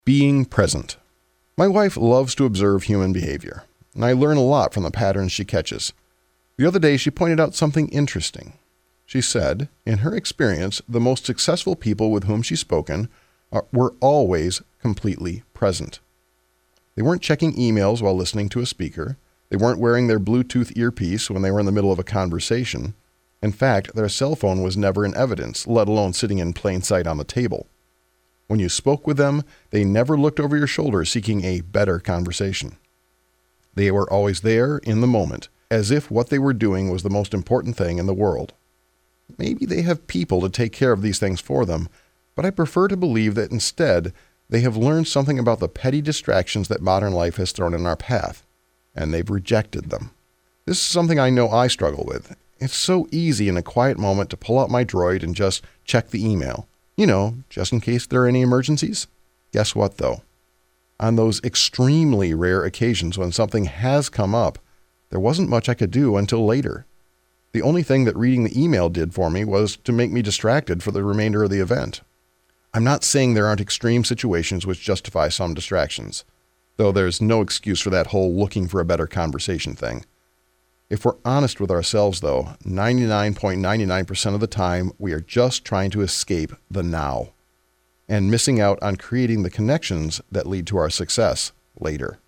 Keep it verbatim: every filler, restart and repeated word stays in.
Being present. My wife loves to observe human behavior, and I learn a lot from the patterns she catches. The other day, she pointed out something interesting. She said, in her experience, the most successful people with whom she's spoken are, were always completely present. They weren't checking emails while listening to a speaker. They weren't wearing their Bluetooth earpiece when they were in the middle of a conversation. In fact, their cell phone was never in evidence, let alone sitting in plain sight on the table. When you spoke with them, they never looked over your shoulder seeking a better conversation. They were always there in the moment, as if what they were doing was the most important thing in the world. Maybe they have people to take care of these things for them, but I prefer to believe that instead they have learned something about the petty distractions that modern life has thrown in our path, and they've rejected them. This is something I know I struggle with. It's so easy in a quiet moment to pull out my Droid and just check the email. You know, just in case there are any emergencies. Guess what, though? On those extremely rare occasions when something has come up, there wasn't much I could do until later. The only thing that reading the email did for me was to make me distracted for the remainder of the event. I'm not saying there aren't extreme situations which justify some distractions, though there's no excuse for that whole looking for a better conversation thing. If we're honest with ourselves, though, ninety-nine point nine nine percent of the time, we are just trying to escape the now and missing out on creating the connections that lead to our success later.